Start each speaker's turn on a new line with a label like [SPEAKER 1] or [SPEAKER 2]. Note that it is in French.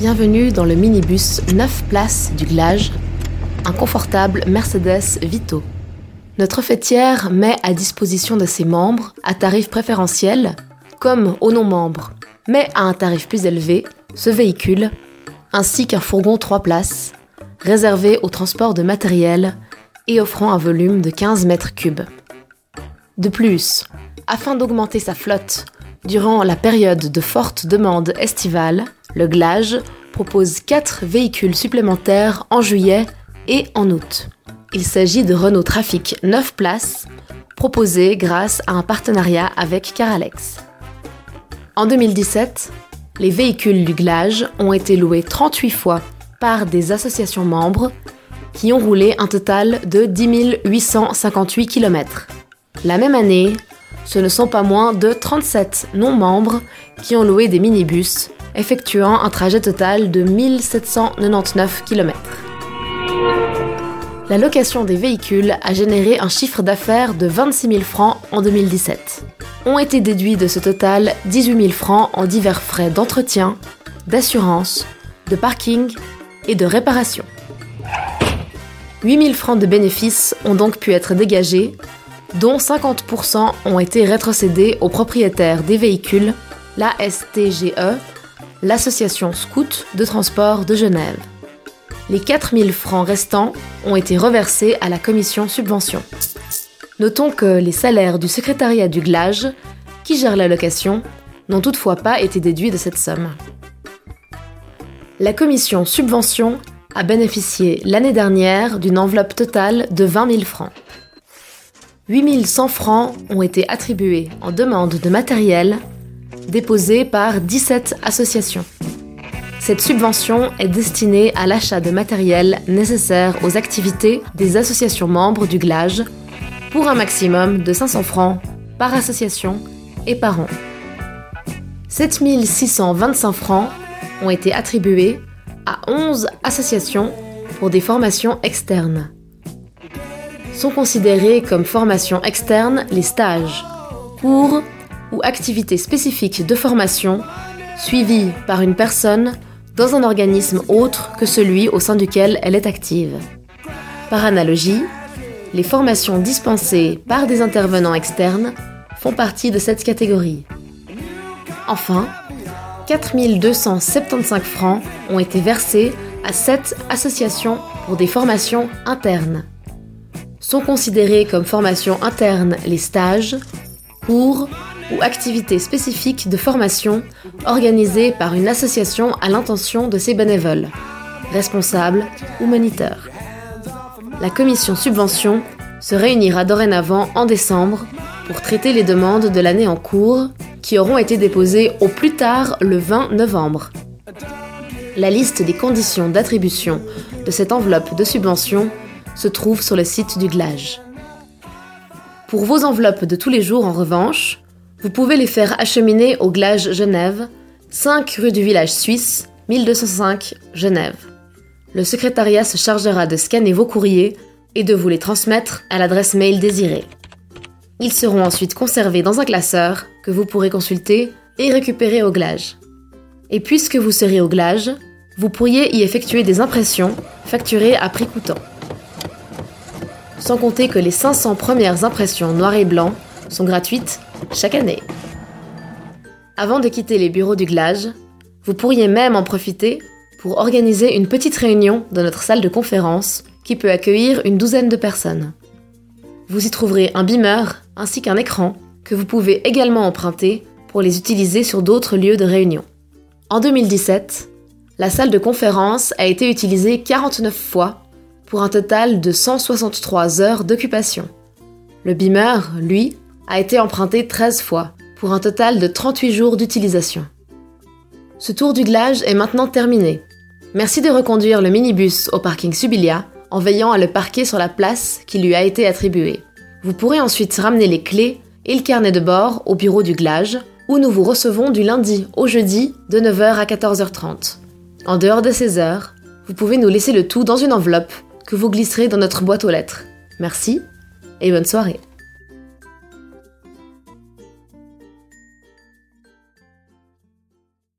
[SPEAKER 1] Bienvenue dans le minibus 9 places du Glage, un confortable Mercedes Vito. Notre fêtière met à disposition de ses membres, à tarif préférentiel, comme aux non-membres, mais à un tarif plus élevé, ce véhicule, ainsi qu'un fourgon 3 places, réservé au transport de matériel et offrant un volume de 15 mètres cubes. De plus, afin d'augmenter sa flotte, durant la période de forte demande estivale, le Glage propose 4 véhicules supplémentaires en juillet et en août. Il s'agit de Renault Trafic 9 places, proposés grâce à un partenariat avec Caralex. En 2017, les véhicules du Glage ont été loués 38 fois par des associations membres qui ont roulé un total de 10 858 km. La même année, ce ne sont pas moins de 37 non-membres qui ont loué des minibus, effectuant un trajet total de 1799 km. La location des véhicules a généré un chiffre d'affaires de 26 000 francs en 2017. Ont été déduits de ce total 18 000 francs en divers frais d'entretien, d'assurance, de parking et de réparation. 8 000 francs de bénéfices ont donc pu être dégagés, dont 50% ont été rétrocédés aux propriétaires des véhicules, l'ASTGE, l'association Scout de transport de Genève. Les 4 000 francs restants ont été reversés à la commission subvention. Notons que les salaires du secrétariat du Glage, qui gère la location, n'ont toutefois pas été déduits de cette somme. La commission subvention a bénéficié l'année dernière d'une enveloppe totale de 20 000 francs. 8 100 francs ont été attribués en demande de matériel, déposée par 17 associations. Cette subvention est destinée à l'achat de matériel nécessaire aux activités des associations membres du Glage, pour un maximum de 500 francs par association et par an. 7 625 francs ont été attribués à 11 associations pour des formations externes. Sont considérés comme formations externes les stages, cours ou activités spécifiques de formation suivies par une personne dans un organisme autre que celui au sein duquel elle est active. Par analogie, les formations dispensées par des intervenants externes font partie de cette catégorie. Enfin, 4 275 francs ont été versés à 7 associations pour des formations internes. Sont considérés comme formations internes les stages, cours ou activités spécifiques de formation organisées par une association à l'intention de ses bénévoles, responsables ou moniteurs. La commission subvention se réunira dorénavant en décembre pour traiter les demandes de l'année en cours qui auront été déposées au plus tard le 20 novembre. La liste des conditions d'attribution de cette enveloppe de subvention se trouve sur le site du Glage. Pour vos enveloppes de tous les jours, en revanche, vous pouvez les faire acheminer au Glage Genève, 5 rue du Village Suisse, 1205 Genève. Le secrétariat se chargera de scanner vos courriers et de vous les transmettre à l'adresse mail désirée. Ils seront ensuite conservés dans un classeur que vous pourrez consulter et récupérer au Glage. Et puisque vous serez au Glage, vous pourriez y effectuer des impressions facturées à prix coûtant. Sans compter que les 500 premières impressions noir et blanc sont gratuites chaque année. Avant de quitter les bureaux du Glage, vous pourriez même en profiter pour organiser une petite réunion dans notre salle de conférence qui peut accueillir une douzaine de personnes. Vous y trouverez un beamer ainsi qu'un écran que vous pouvez également emprunter pour les utiliser sur d'autres lieux de réunion. En 2017, la salle de conférence a été utilisée 49 fois pour un total de 163 heures d'occupation. Le beamer, lui, a été emprunté 13 fois pour un total de 38 jours d'utilisation. Ce tour du Glage est maintenant terminé. Merci de reconduire le minibus au parking Subilia en veillant à le parquer sur la place qui lui a été attribuée. Vous pourrez ensuite ramener les clés et le carnet de bord au bureau du Glage où nous vous recevons du lundi au jeudi de 9h à 14h30. En dehors de ces heures, vous pouvez nous laisser le tout dans une enveloppe que vous glisserez dans notre boîte aux lettres. Merci et bonne soirée.